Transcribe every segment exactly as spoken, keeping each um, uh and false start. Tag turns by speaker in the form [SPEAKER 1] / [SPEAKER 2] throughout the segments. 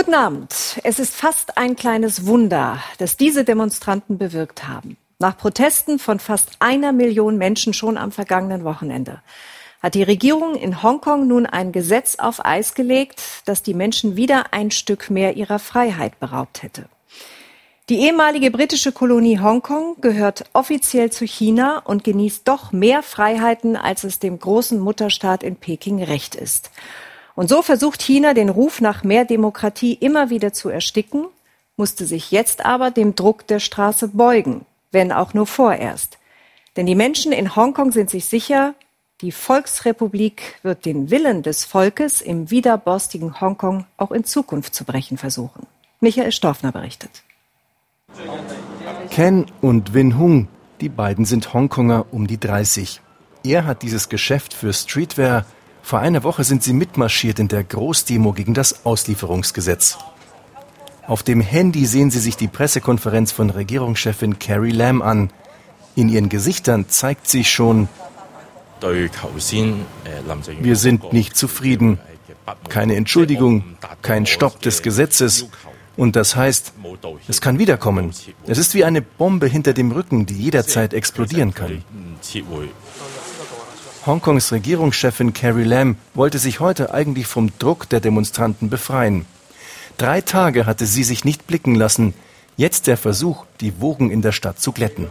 [SPEAKER 1] Guten Abend. Es ist fast ein kleines Wunder, das diese Demonstranten bewirkt haben. Nach Protesten von fast einer Million Menschen schon am vergangenen Wochenende hat die Regierung in Hongkong nun ein Gesetz auf Eis gelegt, das die Menschen wieder ein Stück mehr ihrer Freiheit beraubt hätte. Die ehemalige britische Kolonie Hongkong gehört offiziell zu China und genießt doch mehr Freiheiten, als es dem großen Mutterstaat in Peking recht ist. Und so versucht China, den Ruf nach mehr Demokratie immer wieder zu ersticken, musste sich jetzt aber dem Druck der Straße beugen, wenn auch nur vorerst. Denn die Menschen in Hongkong sind sich sicher, die Volksrepublik wird den Willen des Volkes im widerborstigen Hongkong auch in Zukunft zu brechen versuchen. Michael Storfner berichtet.
[SPEAKER 2] Ken und Win Hung, die beiden sind Hongkonger um die dreißig. Er hat dieses Geschäft für Streetwear. Vor einer Woche sind sie mitmarschiert in der Großdemo gegen das Auslieferungsgesetz. Auf dem Handy sehen sie sich die Pressekonferenz von Regierungschefin Carrie Lam an. In ihren Gesichtern zeigt sich schon: Wir sind nicht zufrieden. Keine Entschuldigung, kein Stopp des Gesetzes. Und das heißt, es kann wiederkommen. Es ist wie eine Bombe hinter dem Rücken, die jederzeit explodieren kann. Hongkongs Regierungschefin Carrie Lam wollte sich heute eigentlich vom Druck der Demonstranten befreien. Drei Tage hatte sie sich nicht blicken lassen. Jetzt der Versuch, die Wogen in der Stadt zu glätten.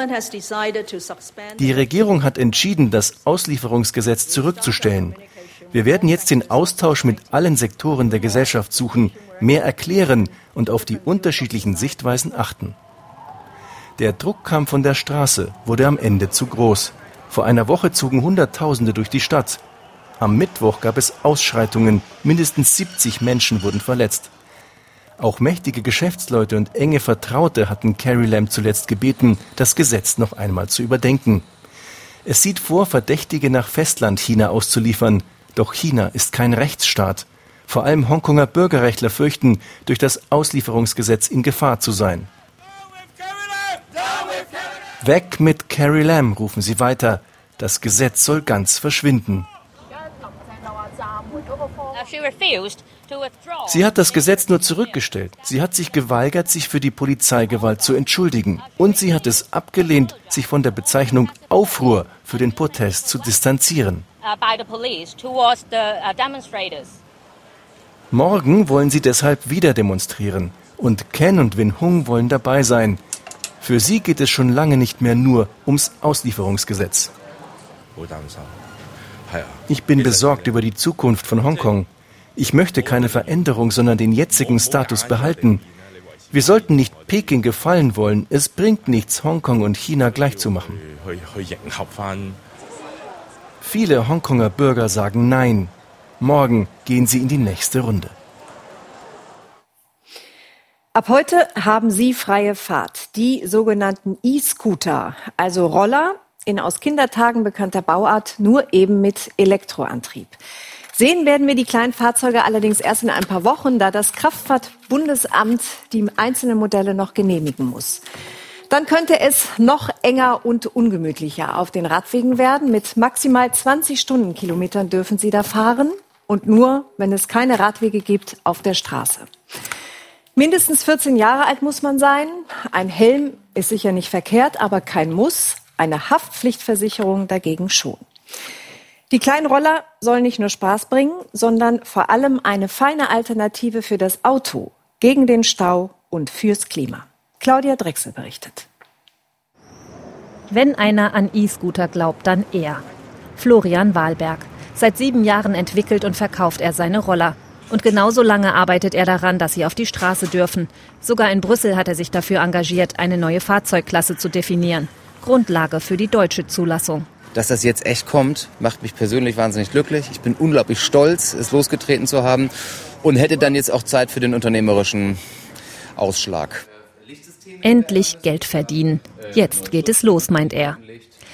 [SPEAKER 2] Die Regierung hat entschieden, das Auslieferungsgesetz zurückzustellen. Wir werden jetzt den Austausch mit allen Sektoren der Gesellschaft suchen, mehr erklären und auf die unterschiedlichen Sichtweisen achten. Der Druck kam von der Straße, wurde am Ende zu groß. Vor einer Woche zogen Hunderttausende durch die Stadt. Am Mittwoch gab es Ausschreitungen, mindestens siebzig Menschen wurden verletzt. Auch mächtige Geschäftsleute und enge Vertraute hatten Carrie Lam zuletzt gebeten, das Gesetz noch einmal zu überdenken. Es sieht vor, Verdächtige nach Festlandchina auszuliefern. Doch China ist kein Rechtsstaat. Vor allem Hongkonger Bürgerrechtler fürchten, durch das Auslieferungsgesetz in Gefahr zu sein. Weg mit Carrie Lam, rufen sie weiter. Das Gesetz soll ganz verschwinden. Sie hat das Gesetz nur zurückgestellt. Sie hat sich geweigert, sich für die Polizeigewalt zu entschuldigen. Und sie hat es abgelehnt, sich von der Bezeichnung Aufruhr für den Protest zu distanzieren. Morgen wollen sie deshalb wieder demonstrieren. Und Ken und Win Hung wollen dabei sein. Für sie geht es schon lange nicht mehr nur ums Auslieferungsgesetz. Ich bin besorgt über die Zukunft von Hongkong. Ich möchte keine Veränderung, sondern den jetzigen Status behalten. Wir sollten nicht Peking gefallen wollen. Es bringt nichts, Hongkong und China gleichzumachen. Viele Hongkonger Bürger sagen Nein. Morgen gehen sie in die nächste Runde.
[SPEAKER 1] Ab heute haben Sie freie Fahrt. Die sogenannten E-Scooter, also Roller in aus Kindertagen bekannter Bauart, nur eben mit Elektroantrieb. Sehen werden wir die kleinen Fahrzeuge allerdings erst in ein paar Wochen, da das Kraftfahrtbundesamt die einzelnen Modelle noch genehmigen muss. Dann könnte es noch enger und ungemütlicher auf den Radwegen werden. Mit maximal zwanzig Stundenkilometern dürfen Sie da fahren und nur, wenn es keine Radwege gibt, auf der Straße. Mindestens vierzehn Jahre alt muss man sein. Ein Helm ist sicher nicht verkehrt, aber kein Muss. Eine Haftpflichtversicherung dagegen schon. Die kleinen Roller sollen nicht nur Spaß bringen, sondern vor allem eine feine Alternative für das Auto, gegen den Stau und fürs Klima. Claudia Drechsel berichtet.
[SPEAKER 3] Wenn einer an E-Scooter glaubt, dann er. Florian Wahlberg. Seit sieben Jahren entwickelt und verkauft er seine Roller. Und genauso lange arbeitet er daran, dass sie auf die Straße dürfen. Sogar in Brüssel hat er sich dafür engagiert, eine neue Fahrzeugklasse zu definieren. Grundlage für die deutsche Zulassung.
[SPEAKER 4] Dass das jetzt echt kommt, macht mich persönlich wahnsinnig glücklich. Ich bin unglaublich stolz, es losgetreten zu haben und hätte dann jetzt auch Zeit für den unternehmerischen Ausschlag.
[SPEAKER 3] Endlich Geld verdienen. Jetzt geht es los, meint er.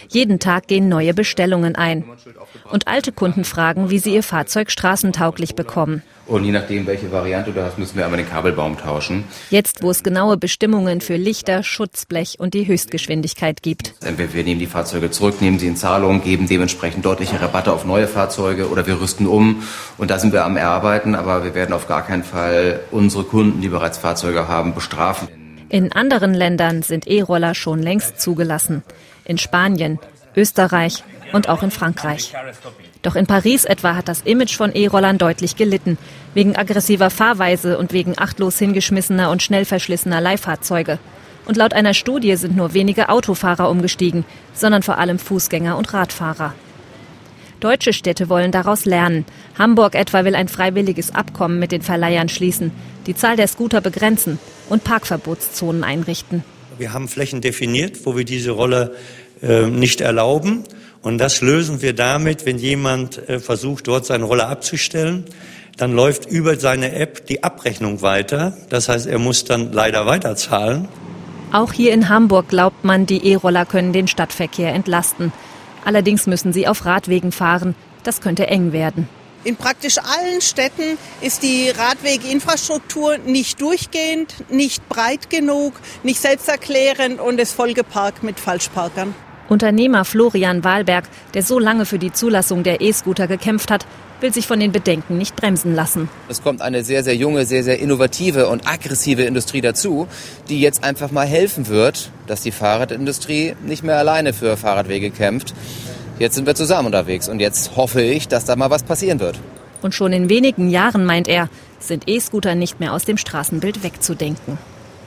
[SPEAKER 3] Jeden Tag gehen neue Bestellungen ein. Und alte Kunden fragen, wie sie ihr Fahrzeug straßentauglich bekommen.
[SPEAKER 4] Und je nachdem, welche Variante du hast, müssen wir einmal den Kabelbaum tauschen.
[SPEAKER 3] Jetzt, wo es genaue Bestimmungen für Lichter, Schutzblech und die Höchstgeschwindigkeit gibt.
[SPEAKER 4] Entweder wir nehmen die Fahrzeuge zurück, nehmen sie in Zahlung, geben dementsprechend deutliche Rabatte auf neue Fahrzeuge oder wir rüsten um. Und da sind wir am Erarbeiten, aber wir werden auf gar keinen Fall unsere Kunden, die bereits Fahrzeuge haben, bestrafen.
[SPEAKER 3] In anderen Ländern sind E-Roller schon längst zugelassen. In Spanien, Österreich und auch in Frankreich. Doch in Paris etwa hat das Image von E-Rollern deutlich gelitten. Wegen aggressiver Fahrweise und wegen achtlos hingeschmissener und schnell verschlissener Leihfahrzeuge. Und laut einer Studie sind nur wenige Autofahrer umgestiegen, sondern vor allem Fußgänger und Radfahrer. Deutsche Städte wollen daraus lernen. Hamburg etwa will ein freiwilliges Abkommen mit den Verleihern schließen, die Zahl der Scooter begrenzen und Parkverbotszonen einrichten.
[SPEAKER 5] Wir haben Flächen definiert, wo wir diese Rolle äh, nicht erlauben. Und das lösen wir damit, wenn jemand äh, versucht, dort seine Roller abzustellen, dann läuft über seine App die Abrechnung weiter. Das heißt, er muss dann leider weiterzahlen.
[SPEAKER 3] Auch hier in Hamburg glaubt man, die E-Roller können den Stadtverkehr entlasten. Allerdings müssen sie auf Radwegen fahren. Das könnte eng werden.
[SPEAKER 6] In praktisch allen Städten ist die Radweginfrastruktur nicht durchgehend, nicht breit genug, nicht selbsterklärend und ist vollgeparkt mit Falschparkern.
[SPEAKER 3] Unternehmer Florian Wahlberg, der so lange für die Zulassung der E-Scooter gekämpft hat, will sich von den Bedenken nicht bremsen lassen.
[SPEAKER 4] Es kommt eine sehr, sehr junge, sehr, sehr innovative und aggressive Industrie dazu, die jetzt einfach mal helfen wird, dass die Fahrradindustrie nicht mehr alleine für Fahrradwege kämpft. Jetzt sind wir zusammen unterwegs und jetzt hoffe ich, dass da mal was passieren wird.
[SPEAKER 3] Und schon in wenigen Jahren, meint er, sind E-Scooter nicht mehr aus dem Straßenbild wegzudenken.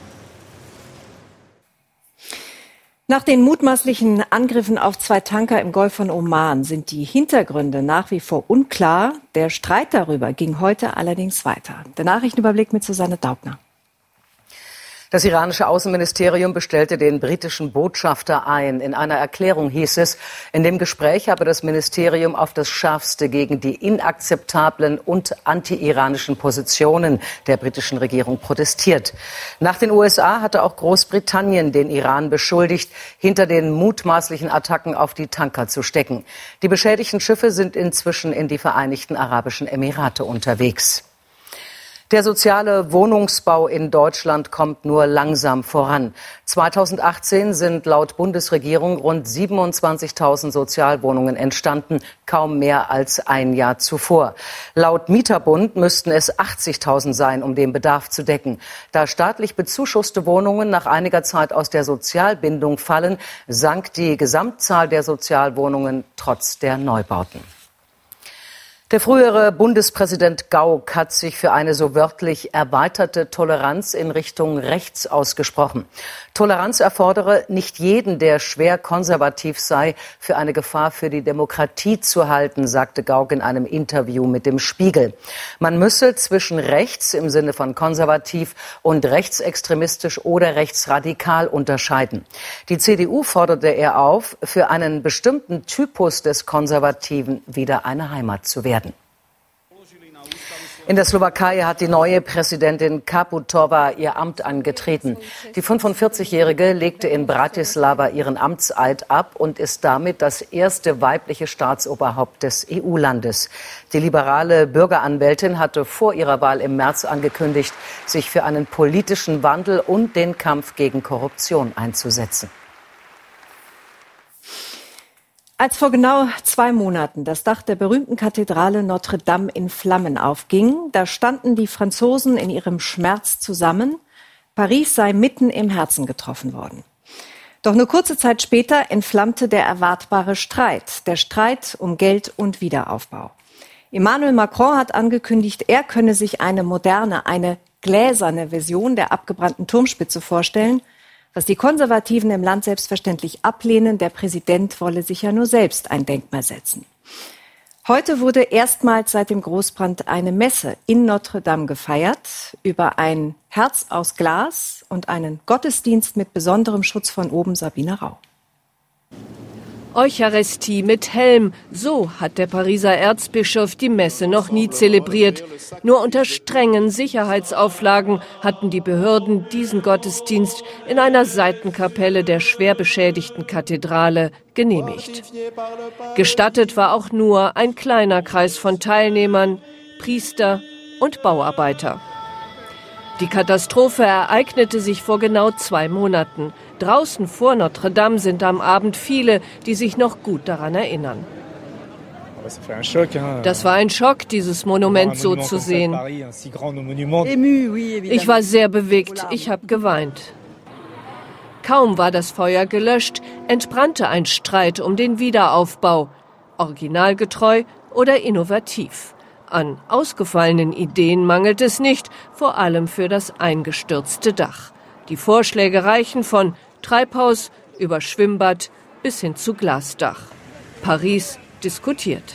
[SPEAKER 1] Nach den mutmaßlichen Angriffen auf zwei Tanker im Golf von Oman sind die Hintergründe nach wie vor unklar. Der Streit darüber ging heute allerdings weiter. Der Nachrichtenüberblick mit Susanne Daubner.
[SPEAKER 7] Das iranische Außenministerium bestellte den britischen Botschafter ein. In einer Erklärung hieß es, in dem Gespräch habe das Ministerium auf das Schärfste gegen die inakzeptablen und anti-iranischen Positionen der britischen Regierung protestiert. Nach den U S A hatte auch Großbritannien den Iran beschuldigt, hinter den mutmaßlichen Attacken auf die Tanker zu stecken. Die beschädigten Schiffe sind inzwischen in die Vereinigten Arabischen Emirate unterwegs. Der soziale Wohnungsbau in Deutschland kommt nur langsam voran. zweitausendachtzehn sind laut Bundesregierung rund siebenundzwanzigtausend Sozialwohnungen entstanden, kaum mehr als ein Jahr zuvor. Laut Mieterbund müssten es achtzigtausend sein, um den Bedarf zu decken. Da staatlich bezuschusste Wohnungen nach einiger Zeit aus der Sozialbindung fallen, sank die Gesamtzahl der Sozialwohnungen trotz der Neubauten. Der frühere Bundespräsident Gauck hat sich für eine so wörtlich erweiterte Toleranz in Richtung rechts ausgesprochen. Toleranz erfordere, nicht jeden, der schwer konservativ sei, für eine Gefahr für die Demokratie zu halten, sagte Gauck in einem Interview mit dem Spiegel. Man müsse zwischen rechts im Sinne von konservativ und rechtsextremistisch oder rechtsradikal unterscheiden. Die C D U forderte er auf, für einen bestimmten Typus des Konservativen wieder eine Heimat zu werden. In der Slowakei hat die neue Präsidentin Čaputová ihr Amt angetreten. Die fünfundvierzigjährige legte in Bratislava ihren Amtseid ab und ist damit das erste weibliche Staatsoberhaupt des E U-Landes. Die liberale Bürgeranwältin hatte vor ihrer Wahl im März angekündigt, sich für einen politischen Wandel und den Kampf gegen Korruption einzusetzen.
[SPEAKER 1] Als vor genau zwei Monaten das Dach der berühmten Kathedrale Notre Dame in Flammen aufging, da standen die Franzosen in ihrem Schmerz zusammen. Paris sei mitten im Herzen getroffen worden. Doch nur kurze Zeit später entflammte der erwartbare Streit, der Streit um Geld und Wiederaufbau. Emmanuel Macron hat angekündigt, er könne sich eine moderne, eine gläserne Version der abgebrannten Turmspitze vorstellen. Was die Konservativen im Land selbstverständlich ablehnen, der Präsident wolle sich ja nur selbst ein Denkmal setzen. Heute wurde erstmals seit dem Großbrand eine Messe in Notre Dame gefeiert über ein Herz aus Glas und einen Gottesdienst mit besonderem Schutz von oben. Sabine Rau.
[SPEAKER 8] Eucharistie mit Helm, so hat der Pariser Erzbischof die Messe noch nie zelebriert. Nur unter strengen Sicherheitsauflagen hatten die Behörden diesen Gottesdienst in einer Seitenkapelle der schwer beschädigten Kathedrale genehmigt. Gestattet war auch nur ein kleiner Kreis von Teilnehmern, Priester und Bauarbeiter. Die Katastrophe ereignete sich vor genau zwei Monaten. Draußen vor Notre Dame sind am Abend viele, die sich noch gut daran erinnern. Das war ein Schock, dieses Monument so zu sehen. Ich war sehr bewegt, ich habe geweint. Kaum war das Feuer gelöscht, entbrannte ein Streit um den Wiederaufbau. Originalgetreu oder innovativ. An ausgefallenen Ideen mangelt es nicht, vor allem für das eingestürzte Dach. Die Vorschläge reichen von Treibhaus über Schwimmbad bis hin zu Glasdach. Paris diskutiert.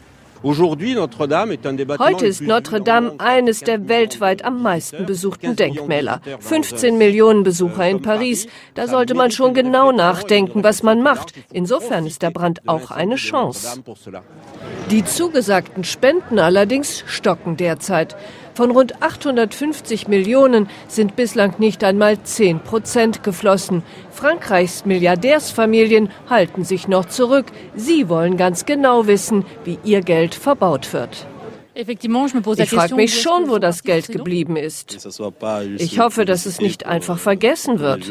[SPEAKER 8] Heute ist Notre Dame eines der weltweit am meisten besuchten Denkmäler. fünfzehn Millionen Besucher in Paris. Da sollte man schon genau nachdenken, was man macht. Insofern ist der Brand auch eine Chance. Die zugesagten Spenden allerdings stocken derzeit. Von rund achthundertfünfzig Millionen sind bislang nicht einmal zehn Prozent geflossen. Frankreichs Milliardärsfamilien halten sich noch zurück. Sie wollen ganz genau wissen, wie ihr Geld verbaut wird. Ich frage mich schon, wo das Geld geblieben ist. Ich hoffe, dass es nicht einfach vergessen wird.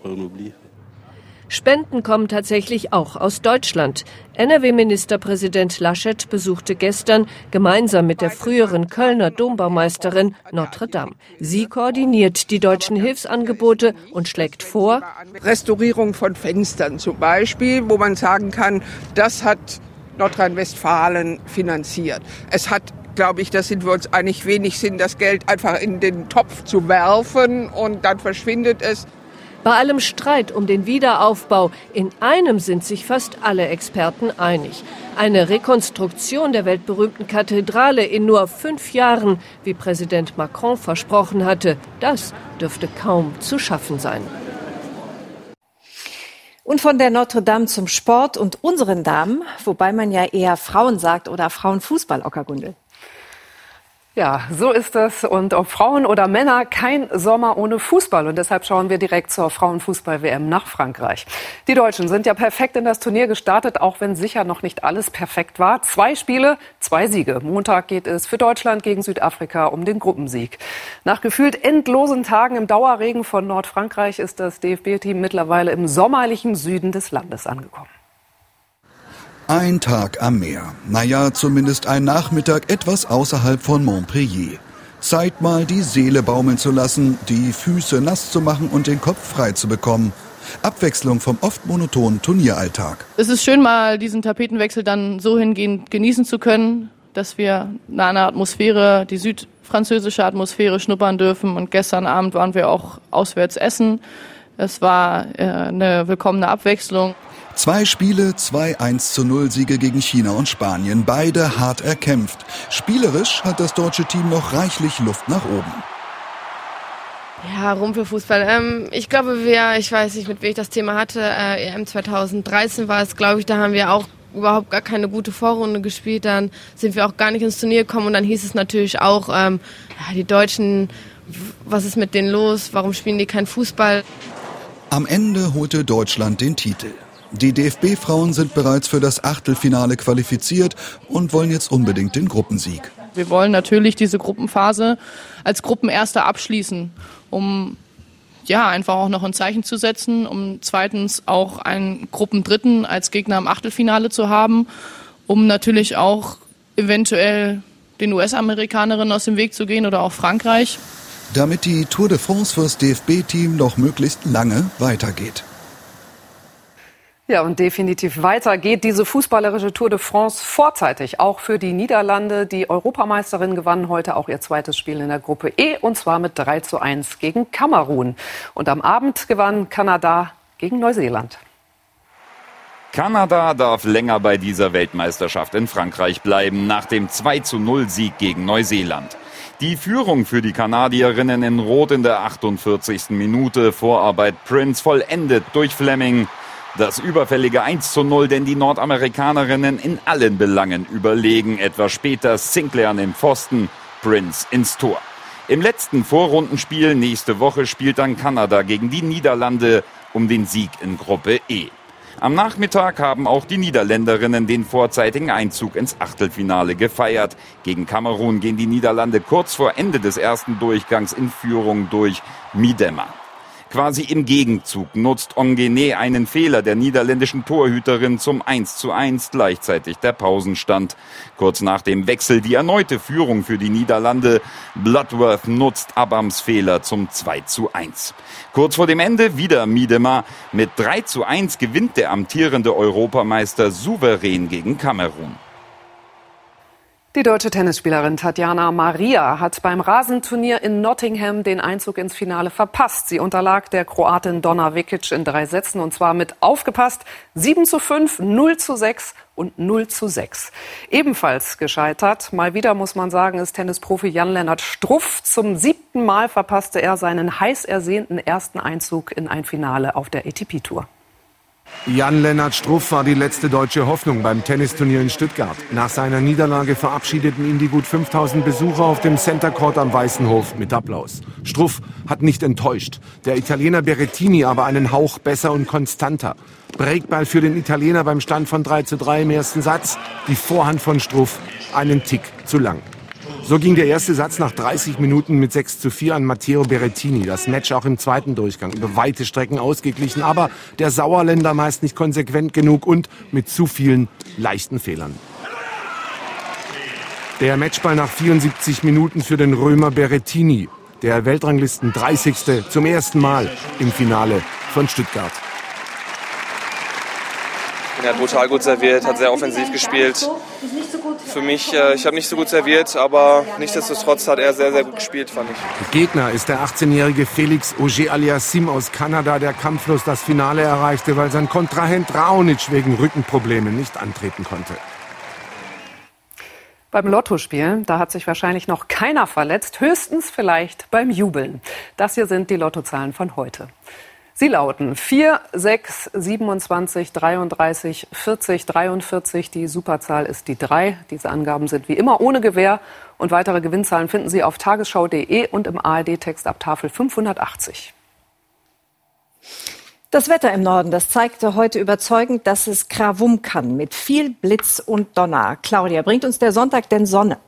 [SPEAKER 8] Spenden kommen tatsächlich auch aus Deutschland. N R W-Ministerpräsident Laschet besuchte gestern gemeinsam mit der früheren Kölner Dombaumeisterin Notre Dame. Sie koordiniert die deutschen Hilfsangebote und schlägt vor:
[SPEAKER 9] Restaurierung von Fenstern zum Beispiel, wo man sagen kann, das hat Nordrhein-Westfalen finanziert. Es hat, glaube ich, da sind wir uns einig, wenig Sinn, das Geld einfach in den Topf zu werfen und dann verschwindet es.
[SPEAKER 8] Bei allem Streit um den Wiederaufbau, in einem sind sich fast alle Experten einig. Eine Rekonstruktion der weltberühmten Kathedrale in nur fünf Jahren, wie Präsident Macron versprochen hatte, das dürfte kaum zu schaffen sein.
[SPEAKER 1] Und von der Notre Dame zum Sport und unseren Damen, wobei man ja eher Frauen sagt oder Frauenfußball, Ocker Gundel.
[SPEAKER 10] Ja, so ist es. Und ob Frauen oder Männer, kein Sommer ohne Fußball. Und deshalb schauen wir direkt zur Frauenfußball-W M nach Frankreich. Die Deutschen sind ja perfekt in das Turnier gestartet, auch wenn sicher noch nicht alles perfekt war. Zwei Spiele, zwei Siege. Montag geht es für Deutschland gegen Südafrika um den Gruppensieg. Nach gefühlt endlosen Tagen im Dauerregen von Nordfrankreich ist das D F B-Team mittlerweile im sommerlichen Süden des Landes angekommen.
[SPEAKER 11] Ein Tag am Meer. Naja, zumindest ein Nachmittag etwas außerhalb von Montpellier. Zeit mal die Seele baumeln zu lassen, die Füße nass zu machen und den Kopf frei zu bekommen. Abwechslung vom oft monotonen Turnieralltag.
[SPEAKER 12] Es ist schön, mal diesen Tapetenwechsel dann so hingehend genießen zu können, dass wir eine Atmosphäre, die südfranzösische Atmosphäre schnuppern dürfen. Und gestern Abend waren wir auch auswärts essen. Es war äh, eine willkommene Abwechslung.
[SPEAKER 11] Zwei Spiele, zwei eins zu null Siege gegen China und Spanien, beide hart erkämpft. Spielerisch hat das deutsche Team noch reichlich Luft nach oben.
[SPEAKER 13] Ja, Rumpelfußball. Ähm, ich glaube, wir, ich weiß nicht, mit wem ich das Thema hatte, äh, E M zwanzig dreizehn war es, glaube ich, da haben wir auch überhaupt gar keine gute Vorrunde gespielt. Dann sind wir auch gar nicht ins Turnier gekommen und dann hieß es natürlich auch, ähm, ja, die Deutschen, was ist mit denen los, warum spielen die keinen Fußball?
[SPEAKER 11] Am Ende holte Deutschland den Titel. Die D F B-Frauen sind bereits für das Achtelfinale qualifiziert und wollen jetzt unbedingt den Gruppensieg.
[SPEAKER 12] Wir wollen natürlich diese Gruppenphase als Gruppenerster abschließen, um ja einfach auch noch ein Zeichen zu setzen, um zweitens auch einen Gruppendritten als Gegner im Achtelfinale zu haben, um natürlich auch eventuell den U S-Amerikanerinnen aus dem Weg zu gehen oder auch Frankreich.
[SPEAKER 11] Damit die Tour de France fürs D F B-Team noch möglichst lange weitergeht.
[SPEAKER 10] Ja, und definitiv weiter geht diese fußballerische Tour de France vorzeitig. Auch für die Niederlande. Die Europameisterinnen gewannen heute auch ihr zweites Spiel in der Gruppe E. Und zwar mit drei zu eins gegen Kamerun. Und am Abend gewann Kanada gegen Neuseeland.
[SPEAKER 14] Kanada darf länger bei dieser Weltmeisterschaft in Frankreich bleiben, nach dem zwei zu null Sieg gegen Neuseeland. Die Führung für die Kanadierinnen in Rot in der achtundvierzigsten Minute. Vorarbeit Prince vollendet durch Fleming. Das überfällige eins zu null, denn die Nordamerikanerinnen in allen Belangen überlegen. Etwas später Sinclair an den Pfosten, Prince ins Tor. Im letzten Vorrundenspiel nächste Woche spielt dann Kanada gegen die Niederlande um den Sieg in Gruppe E. Am Nachmittag haben auch die Niederländerinnen den vorzeitigen Einzug ins Achtelfinale gefeiert. Gegen Kamerun gehen die Niederlande kurz vor Ende des ersten Durchgangs in Führung durch Miedema. Quasi im Gegenzug nutzt Ongene einen Fehler der niederländischen Torhüterin zum eins zu eins, gleichzeitig der Pausenstand. Kurz nach dem Wechsel die erneute Führung für die Niederlande. Bloodworth nutzt Abams Fehler zum zwei zu eins. Kurz vor dem Ende wieder Miedema. Mit drei zu eins gewinnt der amtierende Europameister souverän gegen Kamerun.
[SPEAKER 10] Die deutsche Tennisspielerin Tatjana Maria hat beim Rasenturnier in Nottingham den Einzug ins Finale verpasst. Sie unterlag der Kroatin Donna Vekic in drei Sätzen und zwar mit aufgepasst sieben zu fünf, null zu sechs und null zu sechs. Ebenfalls gescheitert, mal wieder muss man sagen, ist Tennisprofi Jan-Lennart Struff. Zum siebten Mal verpasste er seinen heiß ersehnten ersten Einzug in ein Finale auf der A T P-Tour.
[SPEAKER 15] Jan-Lennart Struff war die letzte deutsche Hoffnung beim Tennisturnier in Stuttgart. Nach seiner Niederlage verabschiedeten ihn die gut fünftausend Besucher auf dem Center Court am Weißen Hof mit Applaus. Struff hat nicht enttäuscht. Der Italiener Berrettini aber einen Hauch besser und konstanter. Breakball für den Italiener beim Stand von drei zu drei im ersten Satz. Die Vorhand von Struff einen Tick zu lang. So ging der erste Satz nach dreißig Minuten mit sechs zu vier an Matteo Berrettini. Das Match auch im zweiten Durchgang über weite Strecken ausgeglichen. Aber der Sauerländer meist nicht konsequent genug und mit zu vielen leichten Fehlern. Der Matchball nach vierundsiebzig Minuten für den Römer Berrettini. Der Weltranglisten dreißigste zum ersten Mal im Finale von Stuttgart.
[SPEAKER 16] Er hat brutal gut serviert, hat sehr offensiv gespielt. Für mich, äh, ich habe nicht so gut serviert, aber nichtsdestotrotz hat er sehr, sehr gut gespielt, fand ich.
[SPEAKER 15] Gegner ist der achtzehnjährige Felix Auger-Aliassime aus Kanada, der kampflos das Finale erreichte, weil sein Kontrahent Raonic wegen Rückenproblemen nicht antreten konnte.
[SPEAKER 10] Beim Lottospielen, da hat sich wahrscheinlich noch keiner verletzt, höchstens vielleicht beim Jubeln. Das hier sind die Lottozahlen von heute. Sie lauten vier, sechs, siebenundzwanzig, dreiunddreißig, vierzig, dreiundvierzig. Die Superzahl ist die drei. Diese Angaben sind wie immer ohne Gewähr. Und weitere Gewinnzahlen finden Sie auf tagesschau punkt de und im A R D-Text ab Tafel fünfhundertachtzig.
[SPEAKER 1] Das Wetter im Norden, das zeigte heute überzeugend, dass es Krawum kann mit viel Blitz und Donner. Claudia, bringt uns der Sonntag denn Sonne?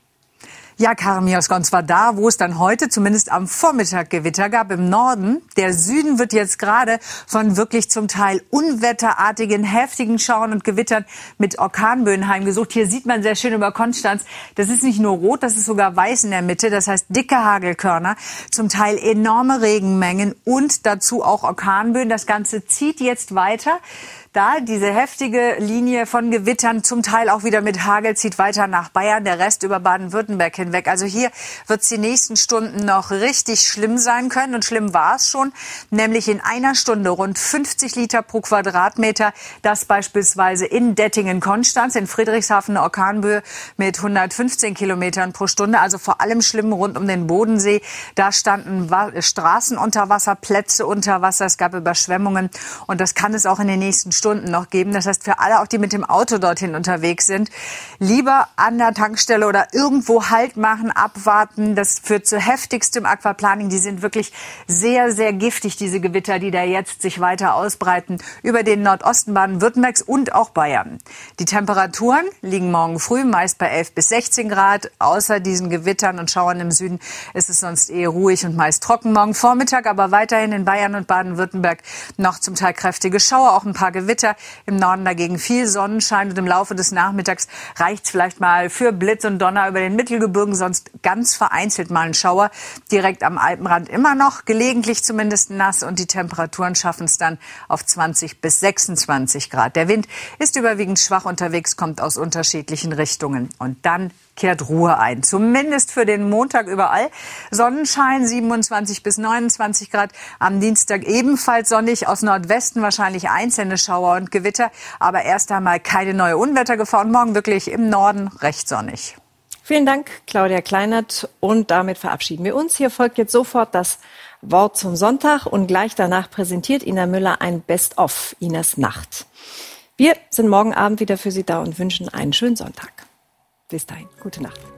[SPEAKER 17] Ja, Karin Mioska, und zwar da, wo es dann heute zumindest am Vormittag Gewitter gab im Norden. Der Süden wird jetzt gerade von wirklich zum Teil unwetterartigen, heftigen Schauern und Gewittern mit Orkanböen heimgesucht. Hier sieht man sehr schön über Konstanz, das ist nicht nur rot, das ist sogar weiß in der Mitte. Das heißt dicke Hagelkörner, zum Teil enorme Regenmengen und dazu auch Orkanböen. Das Ganze zieht jetzt weiter. Da diese heftige Linie von Gewittern, zum Teil auch wieder mit Hagel, zieht weiter nach Bayern, der Rest über Baden-Württemberg hinweg. Also hier wird es die nächsten Stunden noch richtig schlimm sein können. Und schlimm war es schon, nämlich in einer Stunde rund fünfzig Liter pro Quadratmeter. Das beispielsweise in Dettingen-Konstanz, in Friedrichshafen eine Orkanböe mit hundertfünfzehn Kilometern pro Stunde. Also vor allem schlimm rund um den Bodensee. Da standen Straßen unter Wasser, Plätze unter Wasser. Es gab Überschwemmungen. Und das kann es auch in den nächsten Stunden Stunden noch geben. Das heißt, für alle, auch die mit dem Auto dorthin unterwegs sind, lieber an der Tankstelle oder irgendwo Halt machen, abwarten. Das führt zu heftigstem Aquaplaning. Die sind wirklich sehr, sehr giftig, diese Gewitter, die da jetzt sich weiter ausbreiten über den Nordosten Baden-Württembergs und auch Bayern. Die Temperaturen liegen morgen früh meist bei elf bis sechzehn Grad. Außer diesen Gewittern und Schauern im Süden ist es sonst eher ruhig und meist trocken. Morgen Vormittag aber weiterhin in Bayern und Baden-Württemberg noch zum Teil kräftige Schauer, auch ein paar Gewitter. Im Norden dagegen viel Sonnenschein und im Laufe des Nachmittags reicht es vielleicht mal für Blitz und Donner über den Mittelgebirgen, sonst ganz vereinzelt mal ein Schauer. Direkt am Alpenrand immer noch, gelegentlich zumindest nass und die Temperaturen schaffen es dann auf zwanzig bis sechsundzwanzig Grad. Der Wind ist überwiegend schwach unterwegs, kommt aus unterschiedlichen Richtungen und dann kehrt Ruhe ein. Zumindest für den Montag überall. Sonnenschein, siebenundzwanzig bis neunundzwanzig Grad. Am Dienstag ebenfalls sonnig. Aus Nordwesten wahrscheinlich einzelne Schauer und Gewitter. Aber erst einmal keine neue Unwettergefahr. Und morgen wirklich im Norden recht sonnig.
[SPEAKER 1] Vielen Dank, Claudia Kleinert. Und damit verabschieden wir uns. Hier folgt jetzt sofort das Wort zum Sonntag und gleich danach präsentiert Ina Müller ein Best-of, Inas Nacht. Wir sind morgen Abend wieder für Sie da und wünschen einen schönen Sonntag. Bis dahin, gute Nacht.